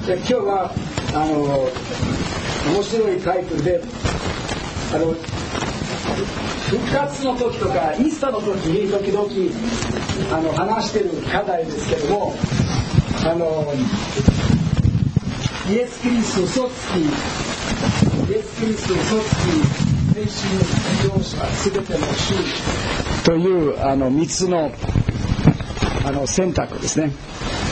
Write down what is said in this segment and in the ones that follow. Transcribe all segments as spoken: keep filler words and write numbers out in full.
で今日はあの面白いタイトルであの復活の時とかイースターの時に時々あの話してる課題ですけども、あのイエス・キリスト卒記、イエス・キリスト卒記、精神領者すべての主というあのみっつのあの選択ですね。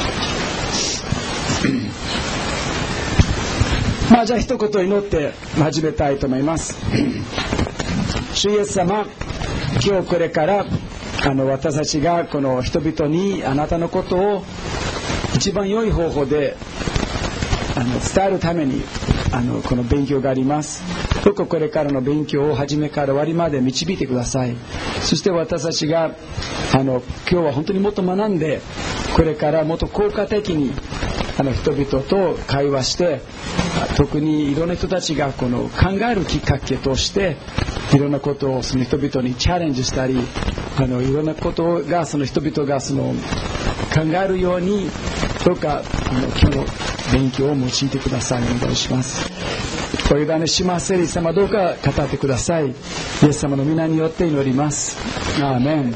まあじゃあ一言祈って始めたいと思います。主イエス様、今日これからあの私たちがこの人々にあなたのことを一番良い方法であの伝えるためにあのこの勉強があります。どうかこれからの勉強を初めから終わりまで導いてください。そして私たちがあの今日は本当にもっと学んで、これからもっと効果的にあの人々と会話して、特にいろんな人たちがこの考えるきっかけとしていろんなことをその人々にチャレンジしたり、あのいろんなことがその人々がその考えるように、どうかあの今日の勉強を用いてください。お願いします。お委ねします。聖霊様、どうか語ってください。イエス様の皆によって祈ります。アーメン。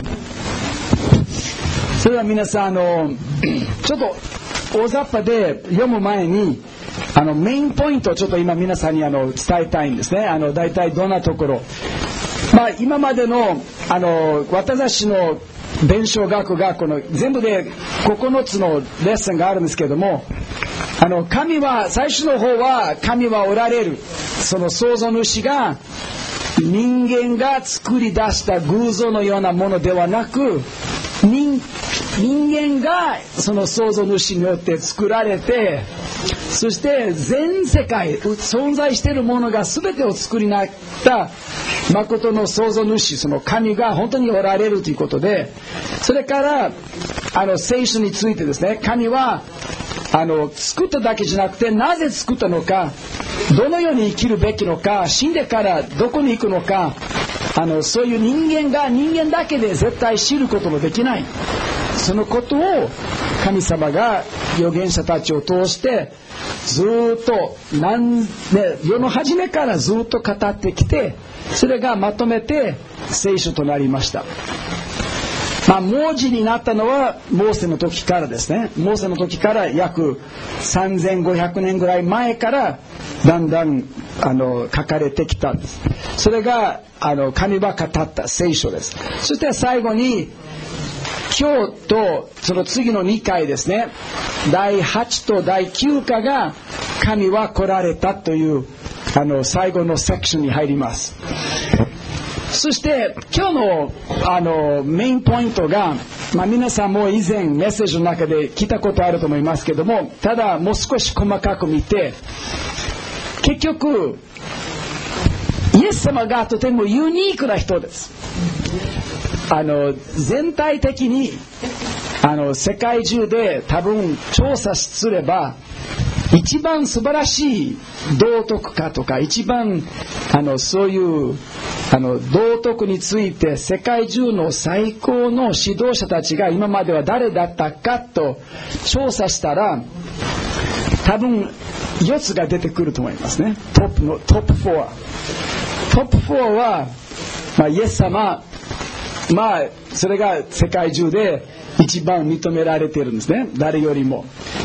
それでは皆さん、あのちょっと大雑把で読む前にあのメインポイントをちょっと今皆さんにあの伝えたいんですね。あの大体どんなところ、まあ、今までのあの私たちの伝承学がこの全部でここのつのレッスンがあるんですけども、あの神は最初の方は神はおられる、その創造主が人間が作り出した偶像のようなものではなく、人人間がその創造主によって作られて、そして全世界存在しているものが全てを作りなった誠の創造主、その神が本当におられるということで、それからあの聖書についてですね、神はあの作っただけじゃなくて、なぜ作ったのか、どのように生きるべきのか、死んでからどこに行くのか、あのそういう人間が人間だけで絶対知ることもできない、そのことを神様が預言者たちを通してずっと何、ね、世の初めからずっと語ってきて、それがまとめて聖書となりました。まあ、文字になったのはモーセの時からですね。モーセの時から約さんぜんごひゃくねんぐらい前からだんだんあの書かれてきたんです。それがあの神は語った聖書です。そして最後に今日とその次のにかいですね、だいはちとだいきゅうかが神は来られたというあの最後のセクションに入ります。そして今日 の, あのメインポイントが、まあ、皆さんも以前メッセージの中で聞いたことあると思いますけども、ただもう少し細かく見て、結局イエス様がとてもユニークな人です。あの全体的にあの世界中で多分調査すれば一番素晴らしい道徳家とか、一番あのそういうあの道徳について世界中の最高の指導者たちが今までは誰だったかと調査したら、多分よっつが出てくると思いますね。トップのトップよん、トップよんは、まあ、イエス様、まあそれが世界中で一番認められているんですね、誰よりも。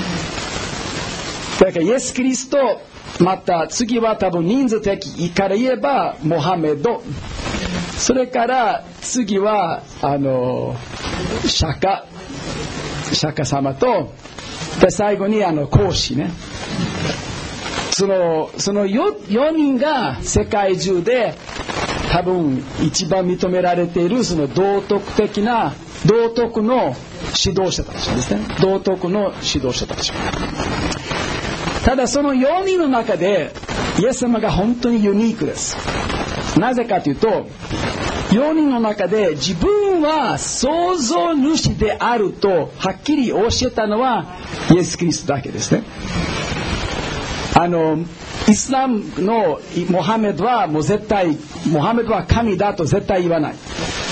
だからイエス・キリスト、また次は多分人数的から言えばモハメド、それから次はあの釈迦釈迦様と、で最後にあの孔子ね。そのその 4, 4人が世界中で多分一番認められているその道徳的な道徳の指導者たちですね。道徳の指導者たち。ただそのよにんの中でイエス様が本当にユニークです。なぜかというと、よにんの中で自分は創造主であるとはっきり教えたのはイエス・キリストだけですね。あのイスラムのモハメドはもう絶対モハメドは神だと絶対言わない。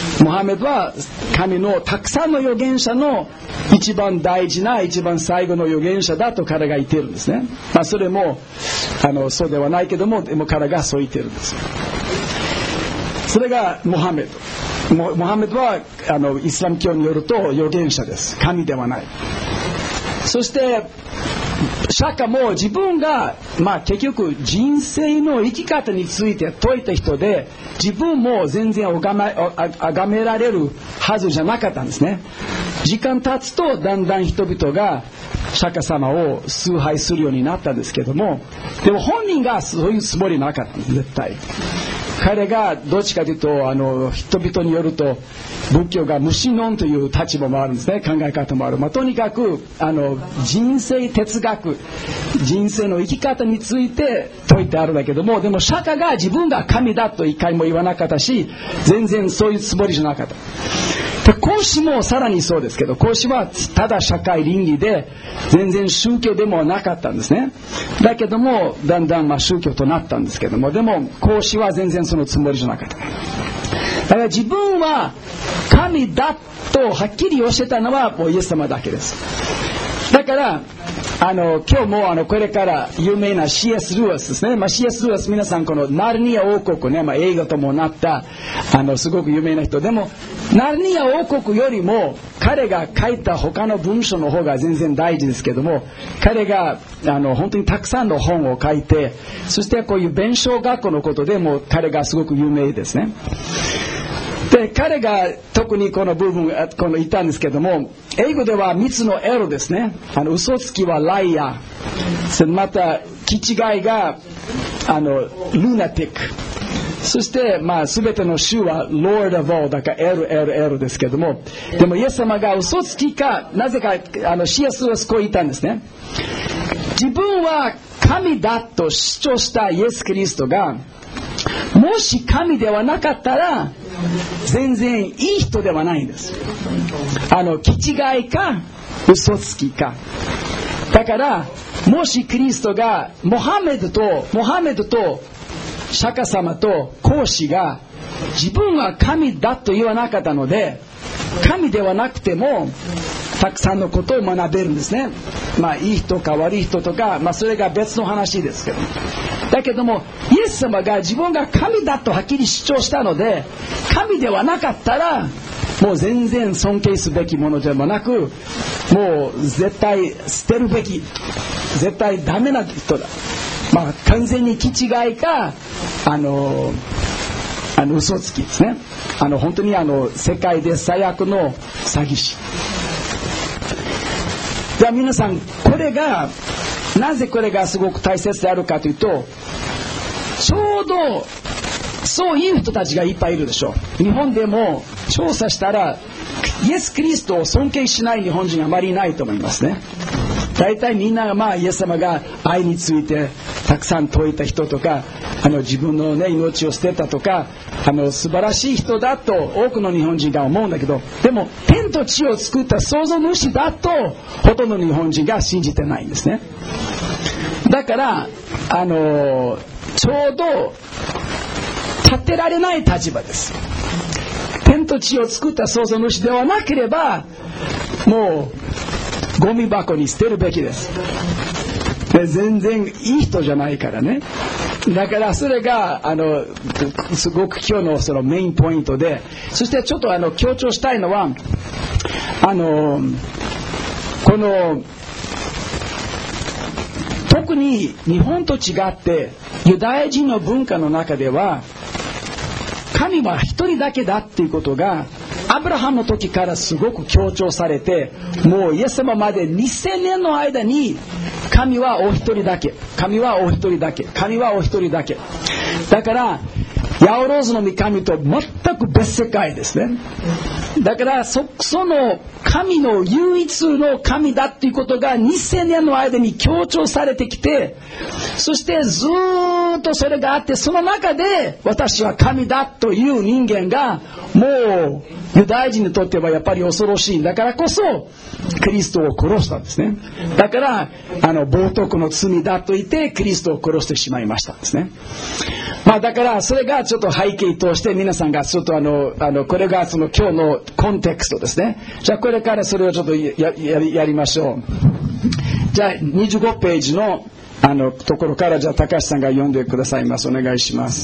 モハメドは神のたくさんの預言者の一番大事な一番最後の預言者だと彼が言っているんですね。まあ、それもあのそうではないけども、でも彼がそう言っているんです。それがモハメド。モ, モハメドはあのイスラム教によると預言者です。神ではない。そして釈迦も自分が、まあ、結局人生の生き方について説いた人で、自分も全然崇め、崇められるはずじゃなかったんですね。時間経つとだんだん人々が釈迦様を崇拝するようになったんですけども、でも本人がそういうつもりなかったんです。絶対彼がどっちかというと、あの人々によると仏教が無神論という立場もあるんですね。考え方もある。まあ、とにかくあの人生哲学、人生の生き方について説いてあるんだけども、でも釈迦が自分が神だと一回も言わなかったし、全然そういうつもりじゃなかった。で孔子もさらにそうですけど、孔子はただ社会倫理で全然宗教でもなかったんですね。だけどもだんだんまあ宗教となったんですけども、でも孔子は全然そのつもりじゃなかった。だから自分は神だとはっきり教えたのはもうイエス様だけです。だからあの今日もあのこれから有名な シーエス ルーアスですね。まあ、シーエス ルーアス、皆さんこのナルニア王国ね、まあ、映画ともなったあのすごく有名な人でも、ナルニア王国よりも彼が書いた他の文章の方が全然大事ですけども、彼があの本当にたくさんの本を書いて、そしてこういう弁証学校のことでも彼がすごく有名ですね。で彼が特にこの部分この言ったんですけども、英語ではみっつのエロですね。あの嘘つきはライアー、また気違いがあのルナティック、そしてまあ全ての種は Lord of all だから エルエルエル ですけども、でもイエス様が嘘つきか、なぜかあの シーエス はこう言ったんですね。自分は神だと主張したイエス・キリストがもし神ではなかったら全然いい人ではないんです。あの気違いか嘘つきか。だからもしキリストがモハメドとモハメドと釈迦様と孔子が自分は神だと言わなかったので、神ではなくてもたくさんのことを学べるんですね。まあいい人か悪い人とか、まあそれが別の話ですけど、だけどもイエス様が自分が神だとはっきり主張したので、神ではなかったらもう全然尊敬すべきものでもなく、もう絶対捨てるべき、絶対ダメな人だ。まあ完全に気違いかあのあの嘘つきですね。あの本当にあの世界で最悪の詐欺師。では皆さん、これがなぜこれがすごく大切であるかというと、ちょうどそういう人たちがいっぱいいるでしょう。日本でも調査したらイエス・キリストを尊敬しない日本人あまりいないと思いますね。大体みんながまあイエス様が愛についてたくさん説いた人とか、あの自分の、ね、命を捨てたとか、あの素晴らしい人だと多くの日本人が思うんだけど、でも天と地を作った創造主だとほとんどの日本人が信じてないんですね。だからあのちょうど立てられない立場です。天と地を作った創造主ではなければもうゴミ箱に捨てるべきです。で全然いい人じゃないからね。だからそれがあのすごく今日のそのメインポイントで、そしてちょっとあの強調したいのは、あのこの特に日本と違ってユダヤ人の文化の中では神は一人だけだっていうことがアブラハムの時からすごく強調されて、もうイエス様までにせんねんの間に神はお一人だけ、神はお一人だけ、神はお一人だけ。だからヤオロズの御神と全く別世界ですね。 だからそ、その神の唯一の神だということがにせんねんの間に強調されてきて、そしてずーっとそれがあって、その中で私は神だという人間がもうユダヤ人にとってはやっぱり恐ろしい。だからこそキリストを殺したんですね。だからあの冒涜の罪だと言ってキリストを殺してしまいましたんですね。まあ、だからそれがちょっと背景として皆さんがちょっとあのあのこれがその今日のコンテクストですね。じゃあこれからそれをちょっと や, や, やりましょう。じゃあにじゅうごページのあのところからじゃあ高橋さんが読んでくださいます。お願いします。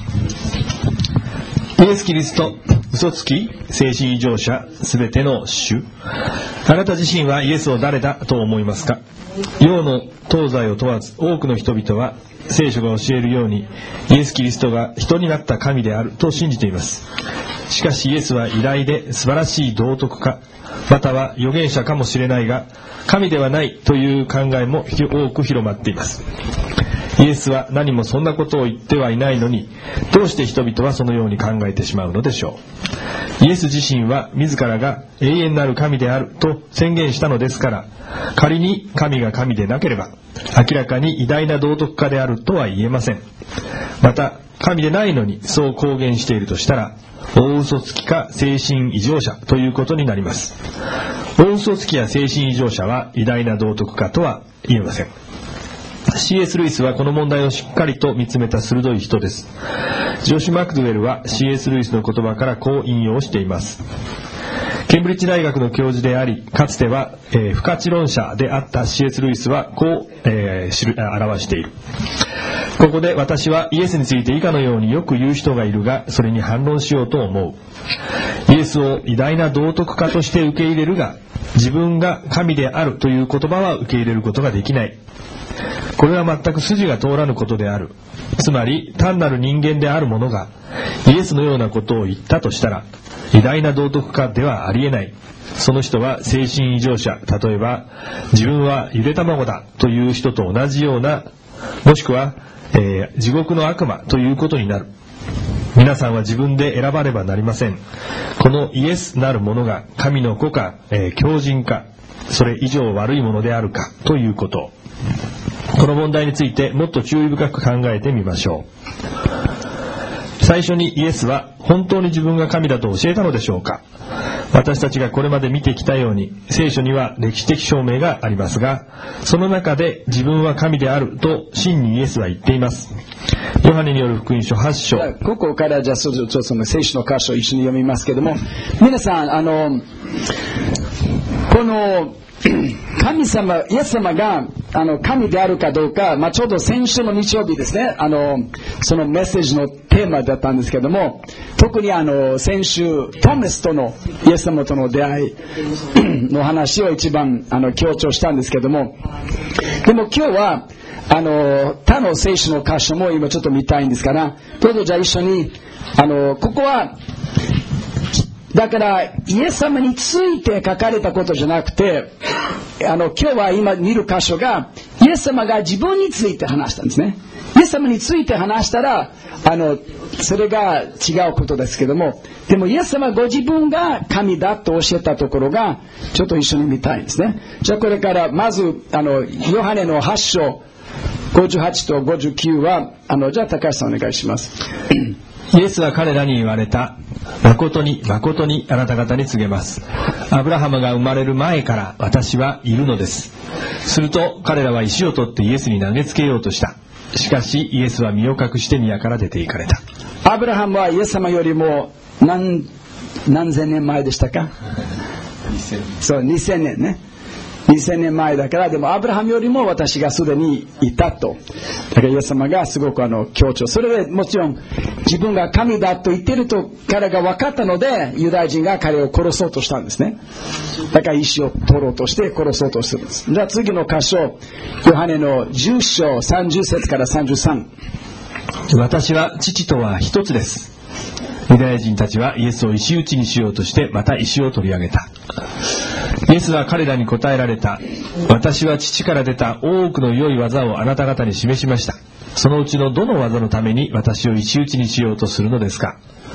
イエス・キリスト、嘘つき、精神異常者、すべての主。あなた自身はイエスを誰だと思いますか？洋の東西を問わず多くの人々は聖書が教えるようにイエス・キリストが人になった神であると信じています。しかしイエスは偉大で素晴らしい道徳家、または預言者かもしれないが神ではないという考えも多く広まっています。イエスは何もそんなことを言ってはいないのに、どうして人々はそのように考えてしまうのでしょう。イエス自身は自らが永遠なる神であると宣言したのですから、仮に神が神でなければ明らかに偉大な道徳家であるとは言えません。また神でないのにそう公言しているとしたら、大嘘つきか精神異常者ということになります。大嘘つきや精神異常者は偉大な道徳家とは言えません。シーエス ルイスはこの問題をしっかりと見つめた鋭い人です。ジョシュ・マクドウェルは シーエス ルイスの言葉からこう引用しています。ケンブリッジ大学の教授であり、かつては、えー、不可知論者であった シーエス ルイスはこう、えー、知る表している。ここで私はイエスについて以下のようによく言う人がいるが、それに反論しようと思う。イエスを偉大な道徳家として受け入れるが、自分が神であるという言葉は受け入れることができない。これは全く筋が通らぬことである。つまり単なる人間である者がイエスのようなことを言ったとしたら、偉大な道徳家ではありえない。その人は精神異常者、例えば自分はゆで卵だという人と同じような、もしくは、えー、地獄の悪魔ということになる。皆さんは自分で選ばねばなりません。このイエスなる者が神の子か、えー、狂人か、それ以上悪いものであるかということ。この問題についてもっと注意深く考えてみましょう。最初にイエスは本当に自分が神だと教えたのでしょうか。私たちがこれまで見てきたように、聖書には歴史的証明がありますが、その中で自分は神であると真にイエスは言っています。ヨハネによる福音書はち章。 ここからじゃあちょっとその聖書の箇所を一緒に読みますけども、皆さんあのこの神様、イエス様があの神であるかどうか、まあ、ちょうど先週の日曜日ですね、あのそのメッセージのテーマだったんですけども、特にあの先週トマスとのイエス様との出会いの話を一番あの強調したんですけども、でも今日はあの他の聖書の箇所も今ちょっと見たいんですから、どうぞじゃあ一緒に、あのここはだからイエス様について書かれたことじゃなくて、あの今日は今見る箇所がイエス様が自分について話したんですね。イエス様について話したらあのそれが違うことですけども、でもイエス様ご自分が神だと教えたところがちょっと一緒に見たいんですね。じゃあこれからまずあのヨハネのはち章ごじゅうはちとごじゅうきゅうはあのじゃあ高橋さんお願いします。 イエスは彼らに言われた。誠に誠にあなた方に告げます。アブラハムが生まれる前から私はいるのです。すると彼らは石を取ってイエスに投げつけようとした。しかしイエスは身を隠して宮から出て行かれた。 アブラハムはイエス様よりも 何, 何千年前でしたか。そうにせんねんね。にせんねんまえだから、でもアブラハムよりも私がすでにいたと。だからイエス様がすごくあの強調。それでもちろん自分が神だと言っていると彼が分かったので、ユダヤ人が彼を殺そうとしたんですね。だから石を取ろうとして殺そうとするんです。じゃあ次の箇所、ヨハネのじゅう章さんじゅう節からさんじゅうさん。 私は父とは一つです。ユダヤ人たちはイエスを石打ちにしようとしてまた石を取り上げた。イエスは彼らに答えられた。私は父から出た多くの良い技をあなた方に示しました。そのうちのどの技のために私を石打ちにしようとするのですか。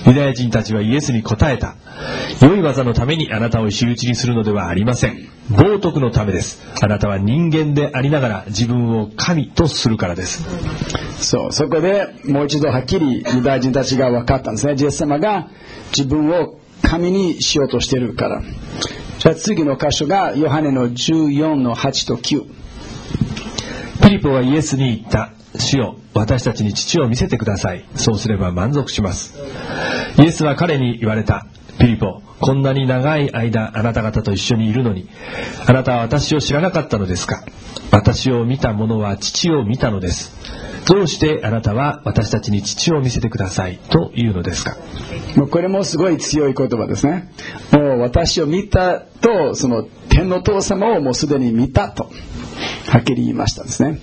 ユダヤ人たちはイエスに答えた。良い技のためにあなたを石打ちにするのではありません。冒涜のためです。あなたは人間でありながら自分を神とするからです。 そう、そこでもう一度はっきりユダヤ人たちが分かったんですね。イエス様が自分を神にしようとしているから。じゃあ次の箇所がヨハネのじゅうよんのはちときゅう。 ピリポはイエスに言った。主よ、私たちに父を見せてください。そうすれば満足します。イエスは彼に言われた。ピリポ、こんなに長い間あなた方と一緒にいるのに、あなたは私を知らなかったのですか。私を見た者は父を見たのです。どうしてあなたは私たちに父を見せてくださいというのですか。 もうこれもすごい強い言葉ですね。もう私を見たと、その天の父様をもうすでに見たとはっきり言いましたですね。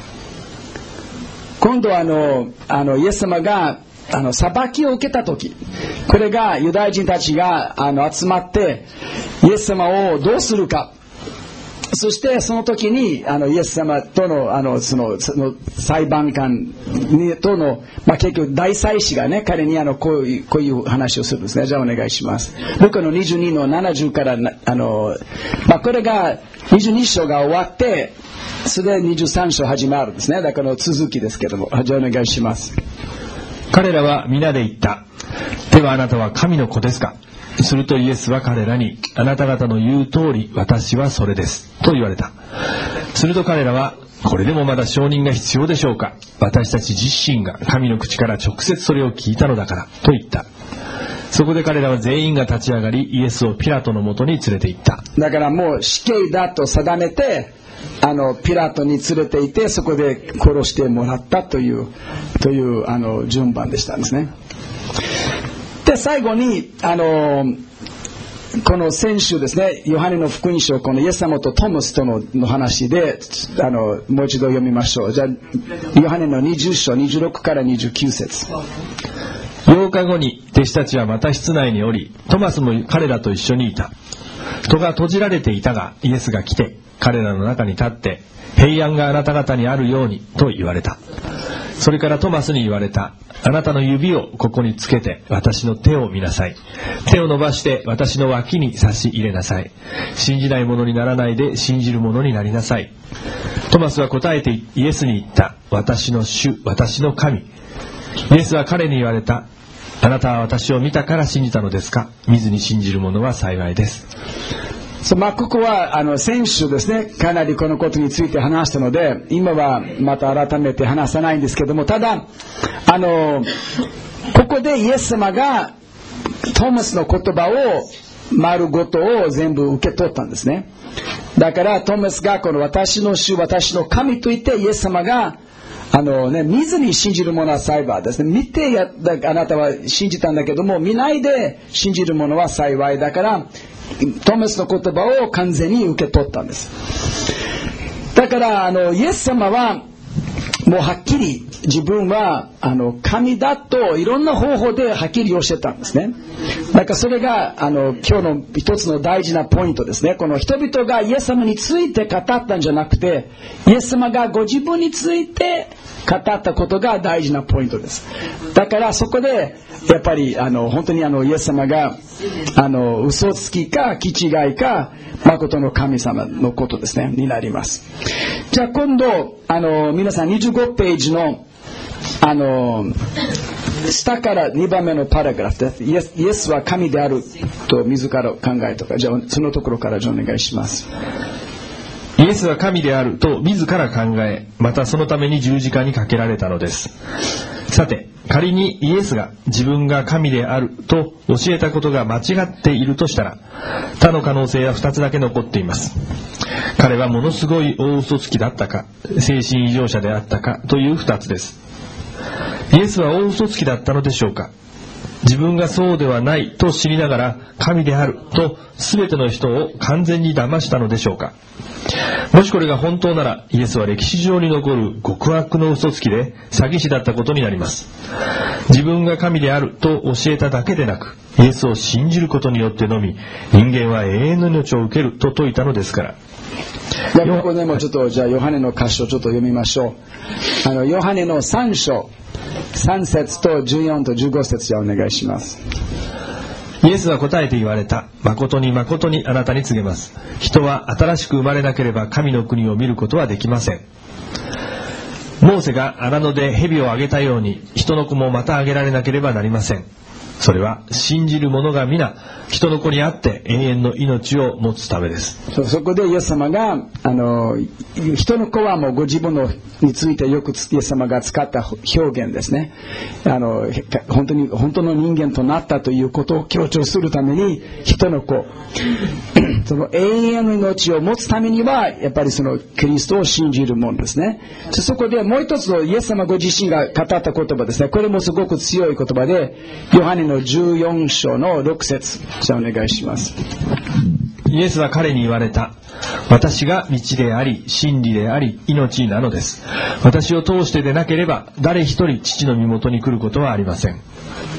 今度はあのあのイエス様があの裁きを受けた時、これがユダヤ人たちがあの集まってイエス様をどうするか、そしてその時にあのイエス様とのあのそのその裁判官にとの、まあ、結局大祭司がね、彼にあのこういうこういう話をするんですね。じゃあお願いします。ルカのにじゅうにのななじゅうからあの、まあ、これがにじゅうに章が終わってすでににじゅうさん章始まるんですね。だから続きですけども、じゃあお願いします。 彼らは皆で言った。ではあなたは神の子ですか。するとイエスは彼らに、あなた方の言う通り私はそれですと言われた。すると彼らは、これでもまだ証人が必要でしょうか。私たち自身が神の口から直接それを聞いたのだからと言った。そこで彼らは全員が立ち上がり、イエスをピラトのもとに連れて行った。 だからもう死刑だと定めて、あのピラトに連れていて、そこで殺してもらったというというあの順番でしたんですね。で最後にあのこの先週ですね、ヨハネの福音書、このイエス様とトマスと の, の話であのもう一度読みましょう。じゃあヨハネのにじゅう章にじゅうろくからにじゅうきゅう節。 ようかごに弟子たちはまた室内におり、トマスも彼らと一緒にいた。戸が閉じられていたが、イエスが来て彼らの中に立って、平安があなた方にあるようにと言われた。それからトマスに言われた。あなたの指をここにつけて私の手を見なさい。手を伸ばして私の脇に差し入れなさい。信じない者にならないで信じる者になりなさい。トマスは答えてイエスに言った。私の主、私の神。イエスは彼に言われた。あなたは私を見たから信じたのですか。見ずに信じる者は幸いです。 そう、まあ、ここはあの先週ですね、かなりこのことについて話したので、今はまた改めて話さないんですけども、ただあのここでイエス様がトマスの言葉を丸ごとを全部受け取ったんですね。だからトマスがこの私の主、私の神と言って、イエス様があの、ね、見ずに信じる者は幸いですね。見てやあなたは信じたんだけども、見ないで信じる者は幸いだから、トマスの言葉を完全に受け取ったんです。だからあのイエス様はもうはっきり自分はあの神だといろんな方法ではっきり教えたんですね。だからそれがあの今日の一つの大事なポイントですね。この人々がイエス様について語ったんじゃなくて、イエス様がご自分について語ったことが大事なポイントです。だからそこでやっぱりあの本当にあのイエス様があの嘘つきか気違いか誠の神様のことですねになります。じゃあ今度あの皆さんにじゅうごページのあの下からにばんめのパラグラフでイエス、イエスは神であると自ら考えとか、じゃあそのところからお願いします。 イエスは神であると自ら考え、またそのために十字架にかけられたのです。さて、仮にイエスが自分が神であると教えたことが間違っているとしたら、他の可能性はふたつだけ残っています。彼はものすごい大嘘つきだったか、精神異常者であったかというふたつです。イエスは大嘘つきだったのでしょうか。自分がそうではないと知りながら神であると全ての人を完全に騙したのでしょうか。もしこれが本当なら、イエスは歴史上に残る極悪の嘘つきで詐欺師だったことになります。自分が神であると教えただけでなく、イエスを信じることによってのみ人間は永遠の命を受けると説いたのですから。 じゃあここでもちょっとじゃあヨハネの箇所をちょっと読みましょう。あのヨハネのさん章さん節とじゅうよんとじゅうご節じゃお願いします。 イエスは答えて言われた。誠に誠にあなたに告げます。人は新しく生まれなければ神の国を見ることはできません。モーセが荒野で蛇をあげたように、人の子もまたあげられなければなりません。それは信じる者が皆人の子にあって永遠の命を持つためです。 そ, そこでイエス様があの人の子はもうご自分のについてよくイエス様が使った表現ですね。あの本当に本当の人間となったということを強調するために人の子その永遠の命を持つためにはやっぱりそのキリストを信じるものですね。そこでもう一つイエス様ご自身が語った言葉ですね。これもすごく強い言葉でヨハネのじゅうよん章のろく節じゃあお願いします。 イエスは彼に言われた。私が道であり真理であり命なのです。私を通してでなければ誰一人父の身元に来ることはありません。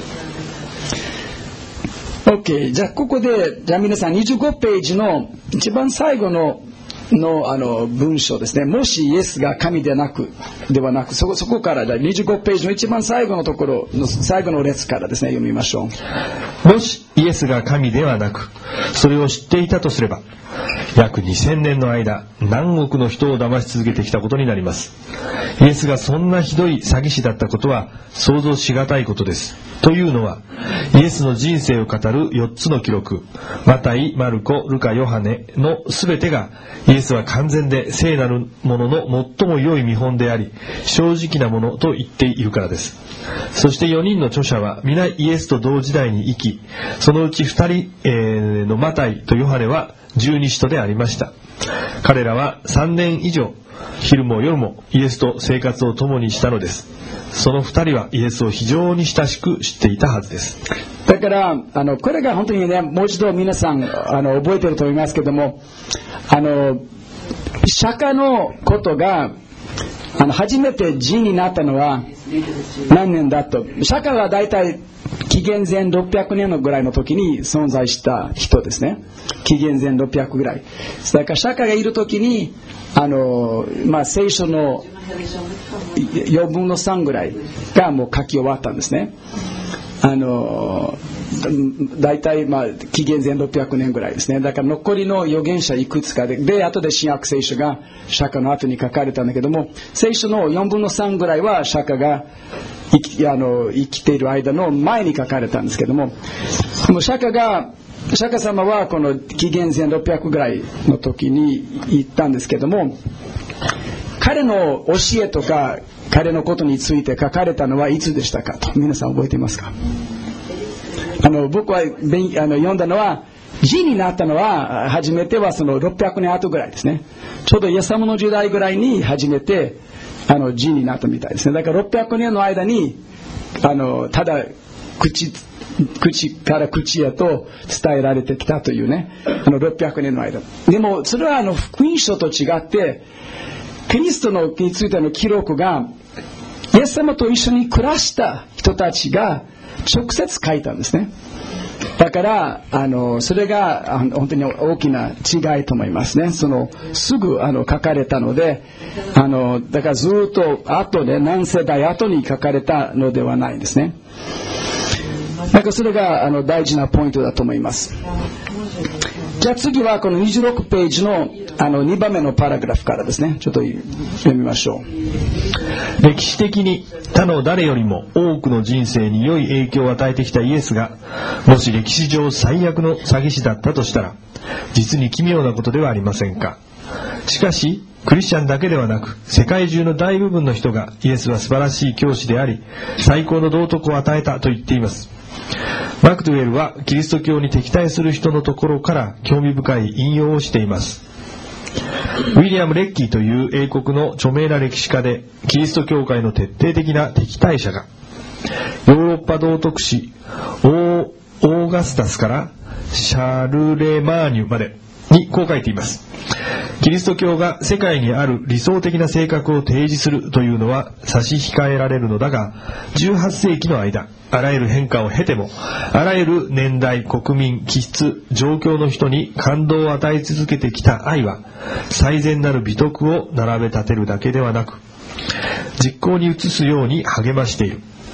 OK、 じゃあここでじゃあ皆さんにじゅうごページの一番最後のの, あの文章ですね。もしイエスが神でなくではなく そ, こそこからにじゅうごページの一番最後のところの最後の列からですね読みましょう。もしイエスが神ではなくそれを知っていたとすれば約にせんねんの間何億の人を騙し続けてきたことになります。イエスがそんなひどい詐欺師だったことは想像しがたいことです。というのはイエスの人生を語るよっつの記録、マタイ、マルコ、ルカ、ヨハネのすべてがイエスは完全で聖なるものの最も良い見本であり正直なものと言っているからです。そしてよにんの著者は皆イエスと同時代に生き、そのうちふたり、えー、のマタイとヨハネは十二使徒でありました。彼らはさんねん以上昼も夜もイエスと生活を共にしたのです。そのふたりはイエスを非常に親しく知っていたはずです。 だからあのこれが本当にね、もう一度皆さんあの覚えていると思いますけども、あの釈迦のことがあの初めて字になったのは何年だと。釈迦はだいたい紀元前ろっぴゃくねんのぐらいの時に存在した人ですね。紀元前ろっぴゃくぐらい。だから釈迦がいる時にあの、まあ、聖書のよんぶんのさんぐらいがもう書き終わったんですね。あのだいたいまあ紀元前ろっぴゃくねんぐらいですね。だから残りの預言者いくつかで、で後で新約聖書が釈迦の後に書かれたんだけども、聖書のよんぶんのさんぐらいは釈迦が生き、あの生きている間の前に書かれたんですけども、でも釈迦が釈迦様はこの紀元前ろっぴゃくぐらいの時に言ったんですけども、彼の教えとか彼のことについて書かれたのはいつでしたかと皆さん覚えていますか？あの僕は勉あの読んだのは字になったのは初めてはそのろっぴゃくねん後ぐらいですね。ちょうどイエス様の時代ぐらいに初めてあの字になったみたいですね。だからろっぴゃくねんの間にあのただ口口から口へと伝えられてきたというね、あのろっぴゃくねんの間。でもそれはあの福音書と違ってキリストのについての記録がイエス様と一緒に暮らした人たちが直接書いたんですね。だからあのそれがあの本当に大きな違いと思いますね。そのすぐあの書かれたので、あのだからずっと後で何世代後に書かれたのではないんですね。だからそれがあの大事なポイントだと思います。じゃあ次はこのにじゅうろくページ の, あのにばんめのパラグラフからですね。ちょっと読みましょう。 歴史的に他の誰よりも多くの人生に良い影響を与えてきたイエスが、もし歴史上最悪の詐欺師だったとしたら実に奇妙なことではありませんか。しかしクリスチャンだけではなく世界中の大部分の人がイエスは素晴らしい教師であり最高の道徳を与えたと言っています。マクドウェルはキリスト教に敵対する人のところから興味深い引用をしています。ウィリアム・レッキーという英国の著名な歴史家でキリスト教会の徹底的な敵対者がヨーロッパ道徳史オーガスタスからシャルレマーニュまでにこう書いています。キリスト教が世界にある理想的な性格を提示するというのは差し控えられるのだが、じゅうはっせいきの間あらゆる変化を経てもあらゆる年代、国民、気質、状況の人に感動を与え続けてきた愛は最善なる美徳を並べ立てるだけではなく実行に移すように励ましている。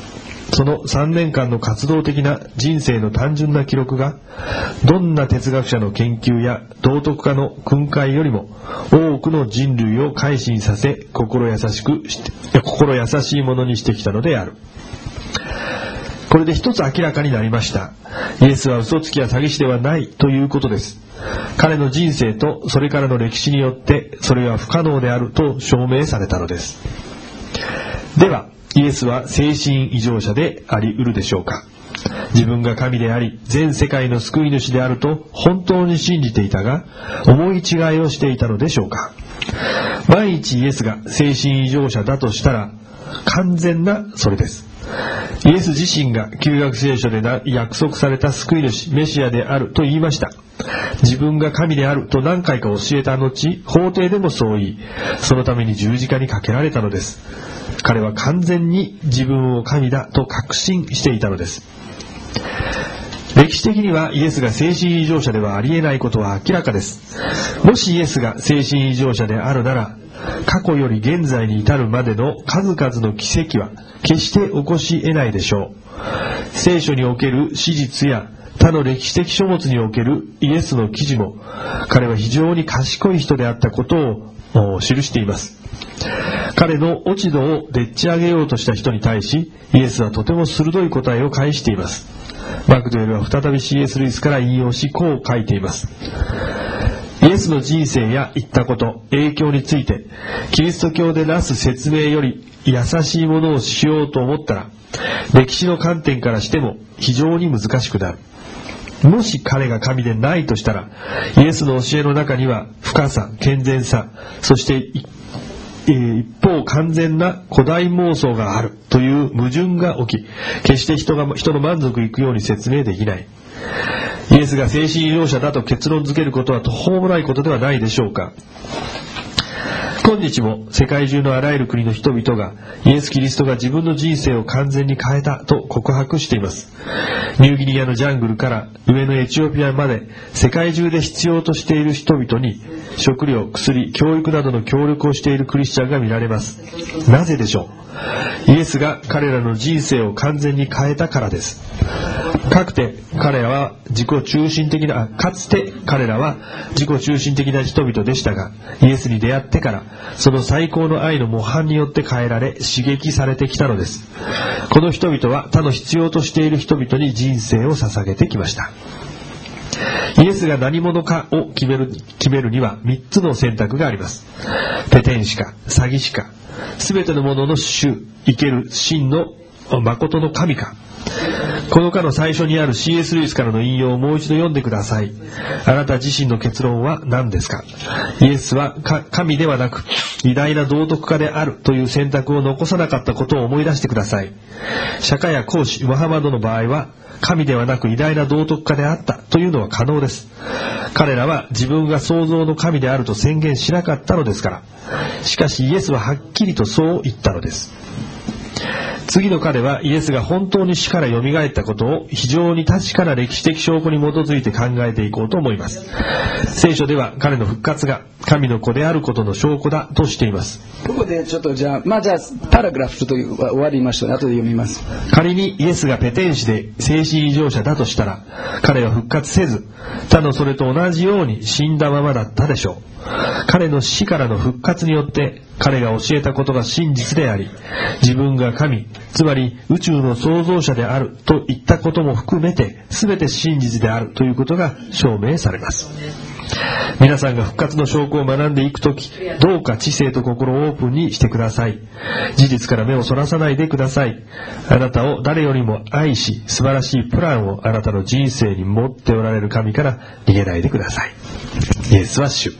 そのさんねんかんの活動的な人生の単純な記録が、どんな哲学者の研究や道徳家の訓戒よりも多くの人類を改心させ、心優しくして、心優しいものにしてきたのである。これで一つ明らかになりました。イエスは嘘つきや詐欺師ではないということです。彼の人生とそれからの歴史によってそれは不可能であると証明されたのです。では、イエスは精神異常者であり得るでしょうか。自分が神であり全世界の救い主であると本当に信じていたが、思い違いをしていたのでしょうか。万一イエスが精神異常者だとしたら、完全なそれです。イエス自身が旧約聖書で約束された救い主メシアであると言いました。自分が神であると何回か教えた後、法廷でもそう言い、そのために十字架にかけられたのです。彼は完全に自分を神だと確信していたのです。歴史的にはイエスが精神異常者ではありえないことは明らかです。もしイエスが精神異常者であるなら、過去より現在に至るまでの数々の奇跡は決して起こし得ないでしょう。聖書における史実や他の歴史的書物におけるイエスの記事も、彼は非常に賢い人であったことを記しています。彼の落ち度をでっち上げようとした人に対し、イエスはとても鋭い答えを返しています。マクドウェルは再び シーエス ルイスから引用し、こう書いています。イエスの人生や言ったこと、影響について、キリスト教でなす説明より優しいものをしようと思ったら、歴史の観点からしても非常に難しくなる。もし彼が神でないとしたら、イエスの教えの中には深さ、健全さ、そして一方完全な古代妄想があるという矛盾が起き、決して人が人の満足いくように説明できない。イエスが精神異常者だと結論付けることは途方もないことではないでしょうか。今日も世界中のあらゆる国の人々がイエス・キリストが自分の人生を完全に変えたと告白しています。ニューギニアのジャングルから上のエチオピアまで、世界中で必要としている人々に食料、薬、教育などの協力をしているクリスチャンが見られます。なぜでしょう。イエスが彼らの人生を完全に変えたからです。かくて彼らは自己中心的な、かつて彼らは自己中心的な人々でしたが、イエスに出会ってからその最高の愛の模範によって変えられ、刺激されてきたのです。この人々は他の必要としている人々に人生を捧げてきました。イエスが何者かを決める、決めるにはみっつの選択があります。ペテン師か詐欺師か、すべてのものの主、生ける真の誠の神か。この課の最初にある シーエス ルイスからの引用をもう一度読んでください。あなた自身の結論は何ですか。イエスは神ではなく偉大な道徳家であるという選択を残さなかったことを思い出してください。釈迦や孔子、ムハマドの場合は神ではなく偉大な道徳家であったというのは可能です。彼らは自分が創造の神であると宣言しなかったのですから。しかしイエスははっきりとそう言ったのです。次の彼はイエスが本当に死からよみがえったことを非常に確かな歴史的証拠に基づいて考えていこうと思います。聖書では彼の復活が神の子であることの証拠だとしています。 ここでちょっとじゃあ、まあじゃあパラグラフちょっと終わりましょうね。後で読みます。 仮にイエスがペテン師で精神異常者だとしたら、彼は復活せず、他のそれと同じように死んだままだったでしょう。彼の死からの復活によって彼が教えたことが真実であり、自分が神、つまり宇宙の創造者であると言ったことも含めて全て真実であるということが証明されます。皆さんが復活の証拠を学んでいくとき、どうか知性と心をオープンにしてください。事実から目をそらさないでください。あなたを誰よりも愛し、素晴らしいプランをあなたの人生に持っておられる神から逃げないでください。イエスは主。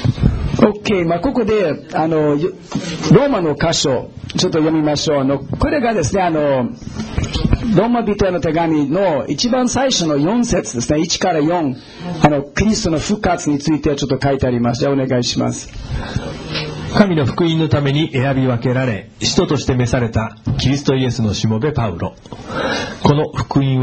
OK、まあ、ここであのローマの箇所ちょっと読みましょう。あのこれがですね、あのローマ人への手紙の一番最初のよん節ですね、いちからよん、あのクリストの復活についてちょっと書いてあります。じゃあお願いします。 神の福音のために選び分けられ、使徒として召されたキリストイエスのしもべパウロ。この福音は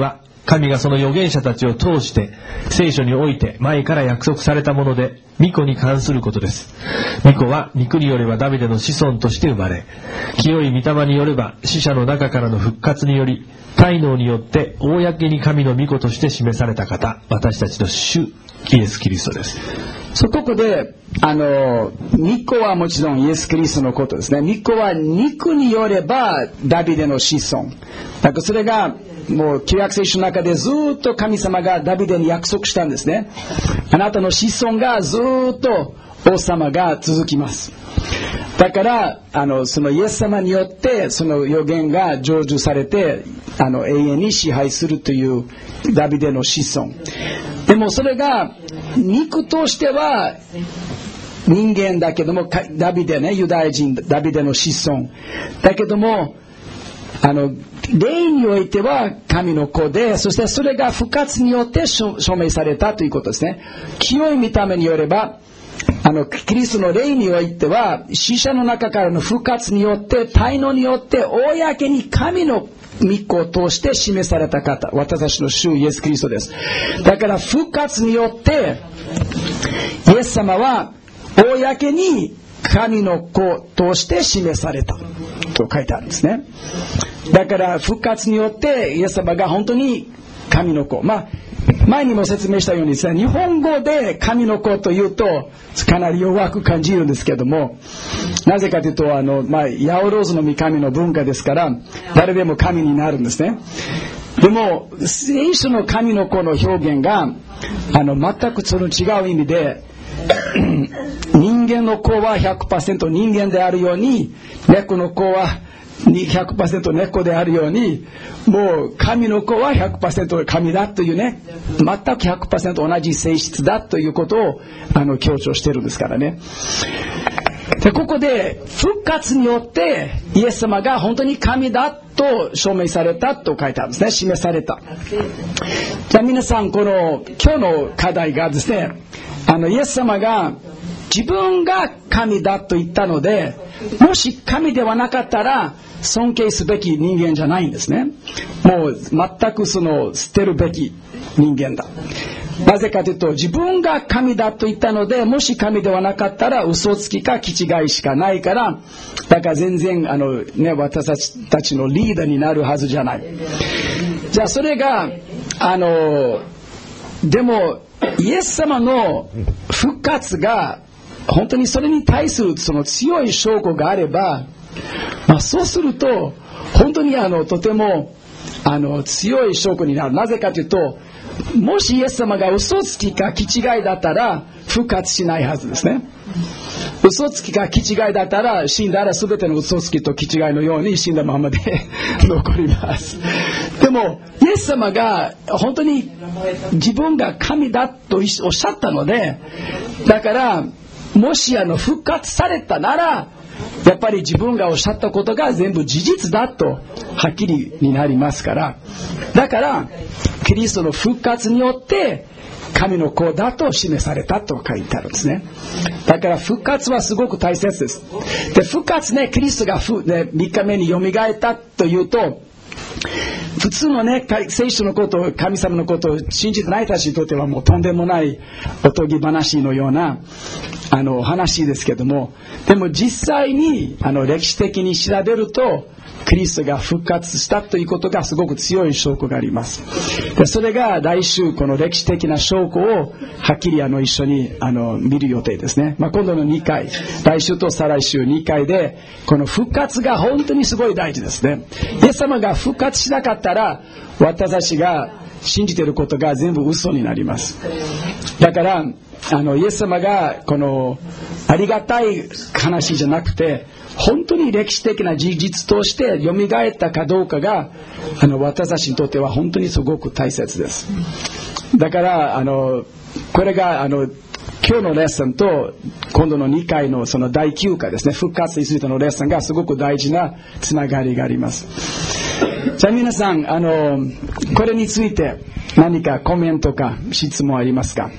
神がその預言者たちを通して聖書において前から約束されたもので、御子に関することです。御子は肉によればダビデの子孫として生まれ、清い御霊によれば死者の中からの復活により、大能によって公に神の御子として示された方、私たちの主イエス・キリストです。 そこであの御子はもちろんイエス・キリストのことですね。御子は肉によればダビデの子孫だから、それがもう旧約聖書の中でずっと神様がダビデに約束したんですね。あなたの子孫がずっと王様が続きます。だからあのそのイエス様によってその予言が成就されて、あの永遠に支配するというダビデの子孫でも、それが肉としては人間だけども、ダビデね、ユダヤ人ダビデの子孫だけども、あの霊においては神の子で、そしてそれが復活によって証明されたということですね。清い御霊によれば、あのキリストの霊においては死者の中からの復活によって、大能によって公に神の御子を通して示された方、私たちの主イエス・キリストです。だから復活によってイエス様は公に神の子として示されたと書いてあるんですね。だから復活によってイエス様が本当に神の子、まあ前にも説明したようにですね、日本語で神の子というとかなり弱く感じるんですけども、なぜかというとあの、まあ、八百万の御神の文化ですから誰でも神になるんですね。でも聖書の神の子の表現があの全くその違う意味で人間の子は ひゃくパーセント 人間であるように、猫の子は ひゃくパーセント 猫であるように、もう神の子は ひゃくパーセント 神だというね、全く ひゃくパーセント 同じ性質だということをあの強調してるんですからね。でここで復活によってイエス様が本当に神だと証明されたと書いてあるんですね。示された。じゃあ皆さん、この今日の課題がですね、あのイエス様が自分が神だと言ったので、もし神ではなかったら尊敬すべき人間じゃないんですね。もう全くその捨てるべき人間だ。なぜかというと、自分が神だと言ったので、もし神ではなかったら嘘つきか気違いしかないから、だから全然あの、ね、私たちのリーダーになるはずじゃない。じゃあそれがあのでもイエス様の復活が本当にそれに対するその強い証拠があれば、まあ、そうすると本当にあのとてもあの強い証拠になる。なぜかというと、もしイエス様が嘘つきか気違いだったら復活しないはずですね。嘘つきか気違いだったら死んだら全ての嘘つきと気違いのように死んだままで残ります。でもイエス様が本当に自分が神だとおっしゃったので、だからもしあの復活されたならやっぱり自分がおっしゃったことが全部事実だとはっきりになりますから、だからキリストの復活によって神の子だと示されたと書いてあるんですね。だから復活はすごく大切です。で復活ね、キリストがふ、ね、みっかめによみがえったというと、普通のね、聖書のことを、神様のことを信じてない人たちにとってはもうとんでもないおとぎ話のようなあの話ですけども、でも実際にあの歴史的に調べるとキリストが復活したということがすごく強い証拠があります。でそれが来週この歴史的な証拠をはっきりあの一緒にあの見る予定ですね。まあ、今度のにかい、来週と再来週にかいでこの復活が本当にすごい大事ですね。イエス様が復活しなかったら私たちが信じていることが全部嘘になります。だからあのイエス様がこのありがたい話じゃなくて、本当に歴史的な事実として蘇ったかどうかがあの私たちにとっては本当にすごく大切です。だからあのこれがあの今日のレッスンと今度のにかいのそのだいきゅうかいですね、復活についてのレッスンがすごく大事なつながりがあります。じゃあ皆さん、あのこれについて何かコメントか質問ありますか？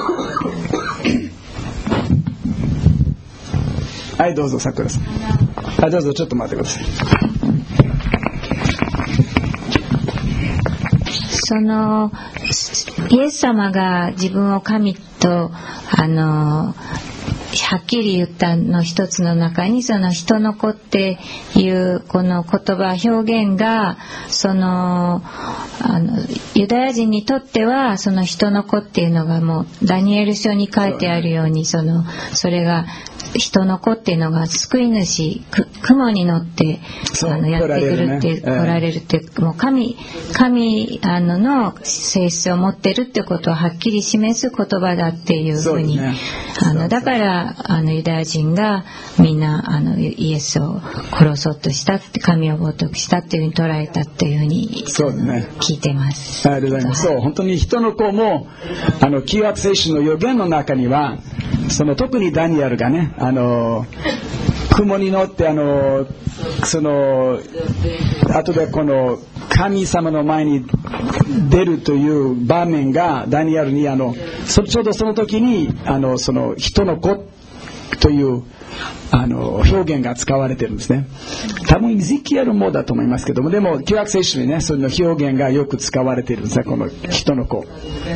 はい、どうぞ、さくらさん。はい、どうぞ、ちょっと待ってください。 そのイエス様が自分を神とあのはっきり言ったの一つの中に、その人の子っていうこの言葉表現が、そのあのユダヤ人にとってはその人の子っていうのがもうダニエル書に書いてあるように、そのそれが人の子っていうのが救い主、雲に乗ってあのやってくるって、来られるって、もう神神あのの性質を持ってるってことをはっきり示す言葉だっていうふうに、ね、あのだからあのユダヤ人がみんなあのイエスを殺そうとしたって、神を冒涜したっていうふうに捉えたっていうふうにそう、ね、聞いてます。 ありがとうございます。そう、本当に人の子もあの旧約聖書の預言の中には、その特にダニエルがね、あの雲に乗ってあのその後でこの神様の前に出るという場面がダニエルにあのそちょうどその時にあのその人の子というあの表現が使われてるんですね。多分エゼキエルもだと思いますけども、でも旧約聖書にねその表現がよく使われているんですね、この人の子。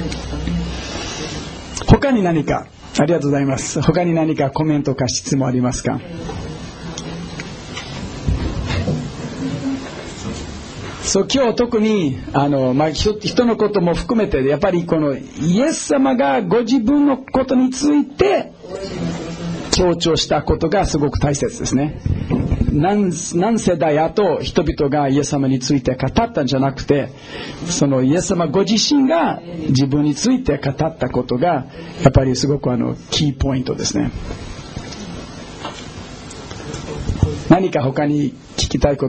他に何か、ありがとうございます。他に何かコメントか質問ありますか？そう今日特にあの、まあ、人, 人のことも含めてやっぱりこのイエス様がご自分のことについて強調したことがすごく大切ですね。 何, 何世代後人々がイエス様について語ったんじゃなくて、そのイエス様ご自身が自分について語ったことがやっぱりすごくあのキーポイントですね。何か他に聞きたいこと？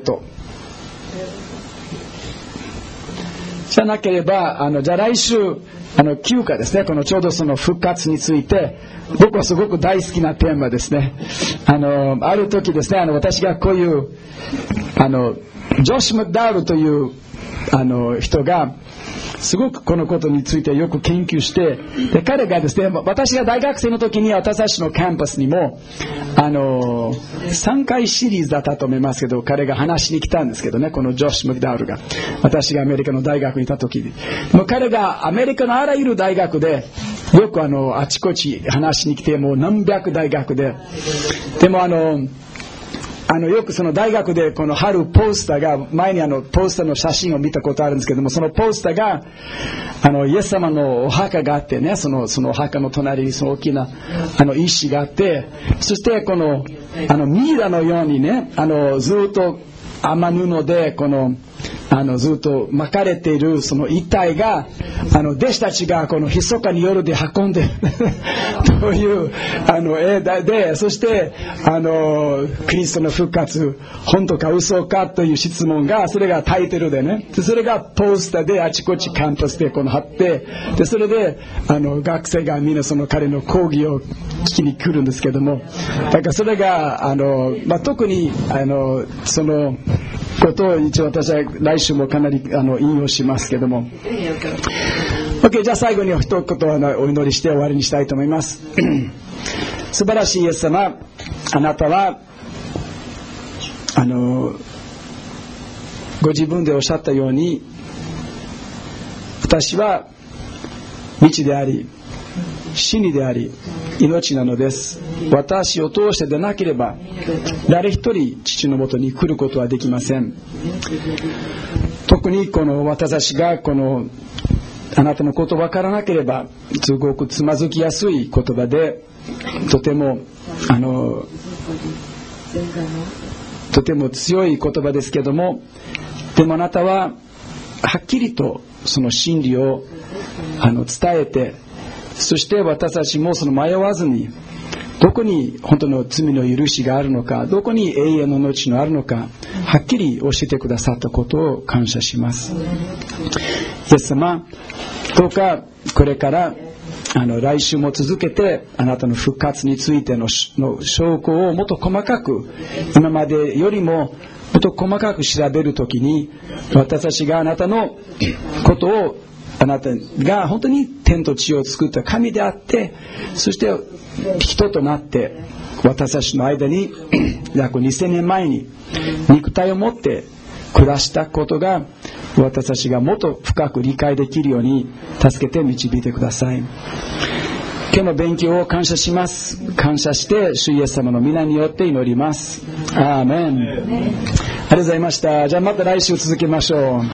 じゃなければあのじゃあ来週あの休暇ですね、このちょうどその復活について僕はすごく大好きなテーマですね。あのある時ですね、あの私がこういうあのジョシュ・マクダウルというあの人がすごくこのことについてよく研究して、で彼がですね、私が大学生の時に私たちのキャンパスにもあのさんかいシリーズだったと思いますけど、彼が話しに来たんですけどね、このジョシュ・マクダウルが、私がアメリカの大学にいた時に、もう彼がアメリカのあらゆる大学でよくあのあちこち話しに来て、もう何百大学で、でもあのあのよくその大学でこの貼るポスターが、前にあのポスターの写真を見たことあるんですけども、そのポスターがあのイエス様のお墓があってね、そのそのお墓の隣にその大きなあの石があって、そしてこのあのミイラのようにね、あのずっと雨布でこのあのずっと巻かれているその遺体があの弟子たちがこの密かに夜で運んでというあの絵で、そしてあのキリストの復活本当か嘘かという質問が、それがタイトルでね、でそれがポスターであちこちキャンパスでこの貼って、でそれであの学生がみんなその彼の講義を聞きに来るんですけども、だからそれがあの、まあ、特にあのそのことを一応私は来週もかなりあの引用しますけども、 OK、 じゃあ最後に一言お祈りして終わりにしたいと思います。素晴らしいイエス様、あなたはあのご自分でおっしゃったように、私は道であり真理であり命なのです。私を通してでなければ誰一人父のもとに来ることはできません。特にこの私たちがこのあなたのこと分からなければすごくつまずきやすい言葉で、とてもあのとても強い言葉ですけども、でもあなたははっきりとその真理をあの伝えて、そして私たちもその迷わずに、どこに本当の罪の許しがあるのか、どこに永遠の命のあるのか、はっきり教えてくださったことを感謝します。イエス様、どうかこれからあの来週も続けてあなたの復活について の, の証拠をもっと細かく、今までよりももっと細かく調べるときに、私たちがあなたのことを、あなたが本当に天と地を作った神であって、そして人となって私たちの間に約にせんねんまえに肉体を持って暮らしたことが私たちがもっと深く理解できるように助けて導いてください。今日の勉強を感謝します。感謝して主イエス様の皆によって祈ります。アーメン。ありがとうございました。じゃあまた来週続けましょう。